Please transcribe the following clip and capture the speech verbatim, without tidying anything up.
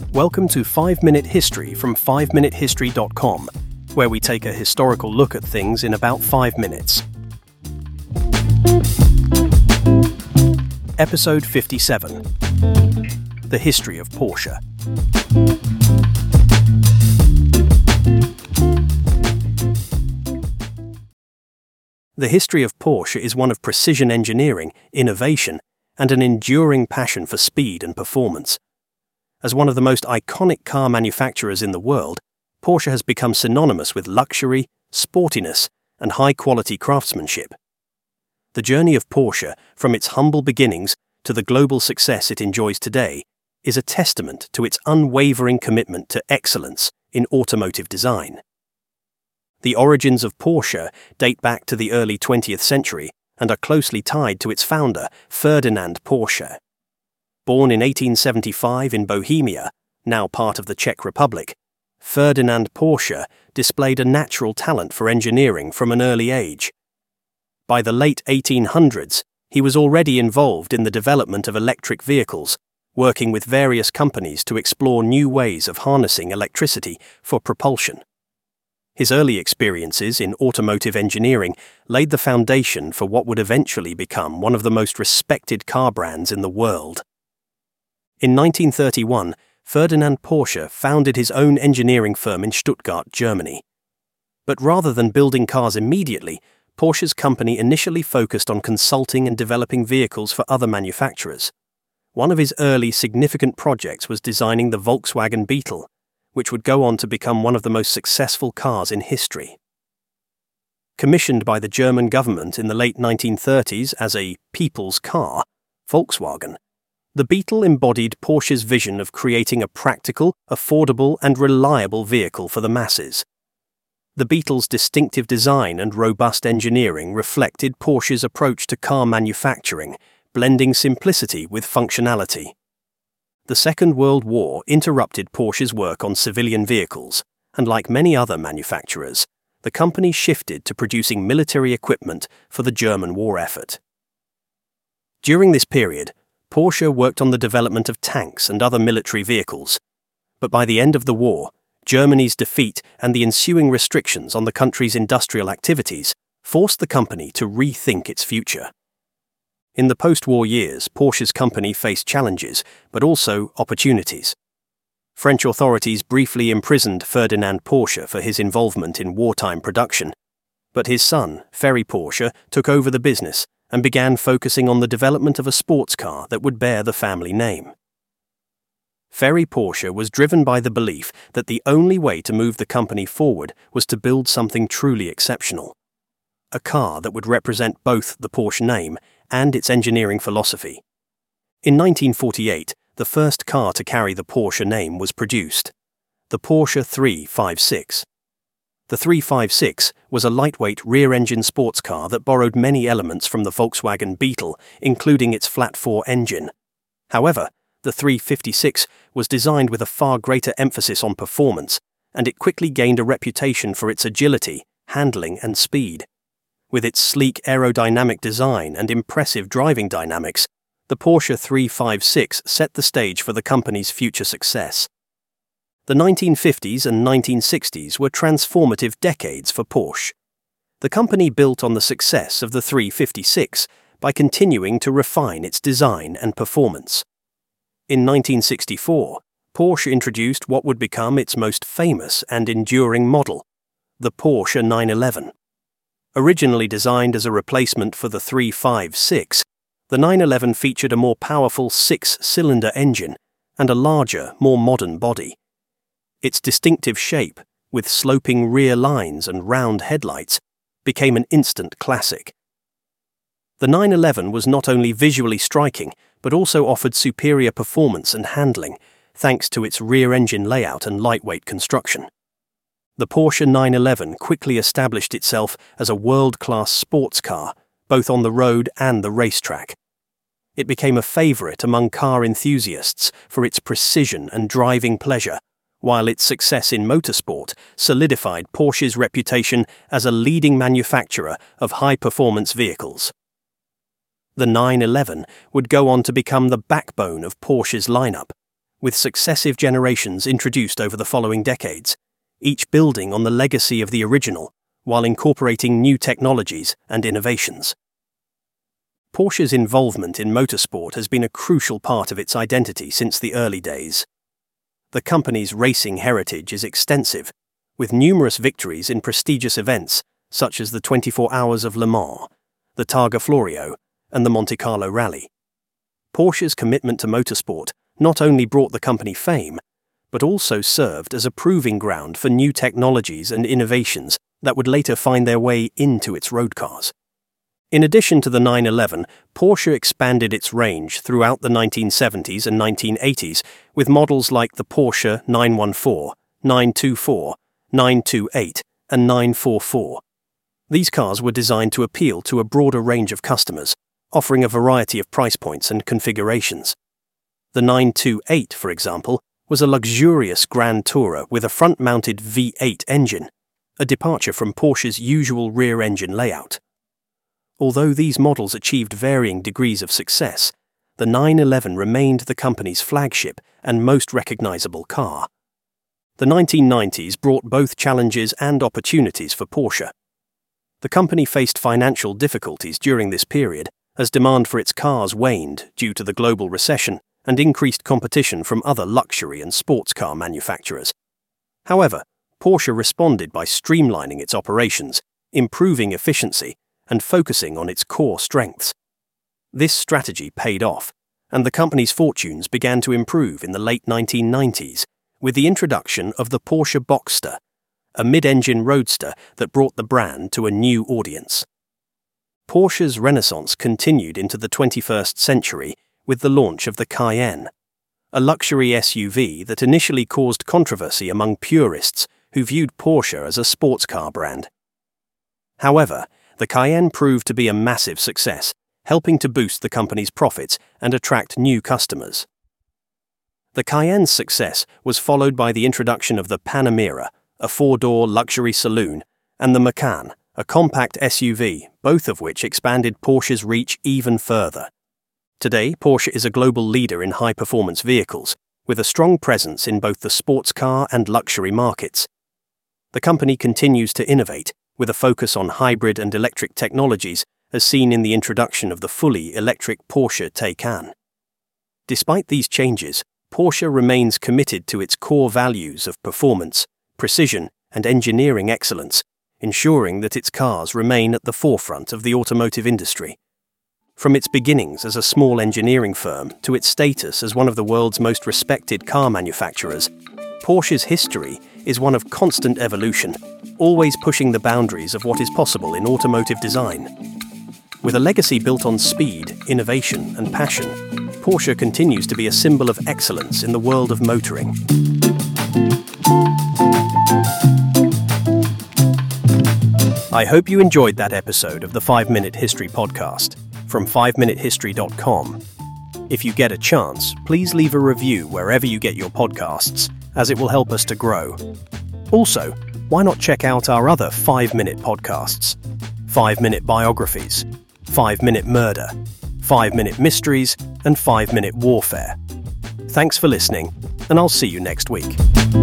Welcome to five minute History from five minute history dot com, where we take a historical look at things in about five minutes. Episode fifty-seven. The History of Porsche. The history of Porsche is one of precision engineering, innovation, and an enduring passion for speed and performance. As one of the most iconic car manufacturers in the world, Porsche has become synonymous with luxury, sportiness, and high-quality craftsmanship. The journey of Porsche, from its humble beginnings to the global success it enjoys today, is a testament to its unwavering commitment to excellence in automotive design. The origins of Porsche date back to the early twentieth century and are closely tied to its founder, Ferdinand Porsche. Born in eighteen seventy-five in Bohemia, now part of the Czech Republic, Ferdinand Porsche displayed a natural talent for engineering from an early age. By the late eighteen hundreds, he was already involved in the development of electric vehicles, working with various companies to explore new ways of harnessing electricity for propulsion. His early experiences in automotive engineering laid the foundation for what would eventually become one of the most respected car brands in the world. In nineteen thirty-one, Ferdinand Porsche founded his own engineering firm in Stuttgart, Germany. But rather than building cars immediately, Porsche's company initially focused on consulting and developing vehicles for other manufacturers. One of his early significant projects was designing the Volkswagen Beetle, which would go on to become one of the most successful cars in history. Commissioned by the German government in the late nineteen thirties as a people's car, Volkswagen, the Beetle embodied Porsche's vision of creating a practical, affordable, and reliable vehicle for the masses. The Beetle's distinctive design and robust engineering reflected Porsche's approach to car manufacturing, blending simplicity with functionality. The Second World War interrupted Porsche's work on civilian vehicles, and like many other manufacturers, the company shifted to producing military equipment for the German war effort. During this period, Porsche worked on the development of tanks and other military vehicles, but by the end of the war, Germany's defeat and the ensuing restrictions on the country's industrial activities forced the company to rethink its future. In the post-war years, Porsche's company faced challenges, but also opportunities. French authorities briefly imprisoned Ferdinand Porsche for his involvement in wartime production, but his son, Ferry Porsche, took over the business and began focusing on the development of a sports car that would bear the family name. Ferry Porsche was driven by the belief that the only way to move the company forward was to build something truly exceptional. A car that would represent both the Porsche name and its engineering philosophy. In nineteen forty-eight, the first car to carry the Porsche name was produced, the Porsche three fifty-six. The three fifty-six was a lightweight rear-engine sports car that borrowed many elements from the Volkswagen Beetle, including its flat-four engine. However, the three fifty-six was designed with a far greater emphasis on performance, and it quickly gained a reputation for its agility, handling, and speed. With its sleek aerodynamic design and impressive driving dynamics, the Porsche three fifty-six set the stage for the company's future success. The nineteen fifties and nineteen sixties were transformative decades for Porsche. The company built on the success of the three fifty-six by continuing to refine its design and performance. In nineteen sixty-four, Porsche introduced what would become its most famous and enduring model, the Porsche nine eleven. Originally designed as a replacement for the three fifty-six, the nine eleven featured a more powerful six-cylinder engine and a larger, more modern body. Its distinctive shape, with sloping rear lines and round headlights, became an instant classic. The nine eleven was not only visually striking, but also offered superior performance and handling, thanks to its rear-engine layout and lightweight construction. The Porsche nine eleven quickly established itself as a world-class sports car, both on the road and the racetrack. It became a favorite among car enthusiasts for its precision and driving pleasure, while its success in motorsport solidified Porsche's reputation as a leading manufacturer of high-performance vehicles. The nine eleven would go on to become the backbone of Porsche's lineup, with successive generations introduced over the following decades, each building on the legacy of the original while incorporating new technologies and innovations. Porsche's involvement in motorsport has been a crucial part of its identity since the early days. The company's racing heritage is extensive, with numerous victories in prestigious events such as the twenty-four Hours of Le Mans, the Targa Florio, and the Monte Carlo Rally. Porsche's commitment to motorsport not only brought the company fame, but also served as a proving ground for new technologies and innovations that would later find their way into its road cars. In addition to the nine eleven, Porsche expanded its range throughout the nineteen seventies and nineteen eighties with models like the Porsche nine one four, nine two four, nine two eight, and nine four four. These cars were designed to appeal to a broader range of customers, offering a variety of price points and configurations. The nine two eight, for example, was a luxurious Grand Tourer with a front-mounted V eight engine, a departure from Porsche's usual rear-engine layout. Although these models achieved varying degrees of success, the nine eleven remained the company's flagship and most recognizable car. The nineteen nineties brought both challenges and opportunities for Porsche. The company faced financial difficulties during this period as demand for its cars waned due to the global recession and increased competition from other luxury and sports car manufacturers. However, Porsche responded by streamlining its operations, improving efficiency, and focusing on its core strengths. This strategy paid off, and the company's fortunes began to improve in the late nineteen nineties with the introduction of the Porsche Boxster, a mid-engine roadster that brought the brand to a new audience. Porsche's renaissance continued into the twenty-first century with the launch of the Cayenne, a luxury S U V that initially caused controversy among purists who viewed Porsche as a sports car brand. However, the Cayenne proved to be a massive success, helping to boost the company's profits and attract new customers. The Cayenne's success was followed by the introduction of the Panamera, a four-door luxury saloon, and the Macan, a compact S U V, both of which expanded Porsche's reach even further. Today, Porsche is a global leader in high-performance vehicles, with a strong presence in both the sports car and luxury markets. The company continues to innovate, with a focus on hybrid and electric technologies, as seen in the introduction of the fully electric Porsche Taycan. Despite these changes, Porsche remains committed to its core values of performance, precision, and engineering excellence, ensuring that its cars remain at the forefront of the automotive industry. From its beginnings as a small engineering firm to its status as one of the world's most respected car manufacturers, Porsche's history is one of constant evolution, always pushing the boundaries of what is possible in automotive design. With a legacy built on speed, innovation, and passion, Porsche continues to be a symbol of excellence in the world of motoring. I hope you enjoyed that episode of the five minute History Podcast from five minute history dot com. If you get a chance, please leave a review wherever you get your podcasts, as it will help us to grow. Also, why not check out our other five minute podcasts? five minute Biographies, five minute Murder, five minute Mysteries, and five minute Warfare. Thanks for listening, and I'll see you next week.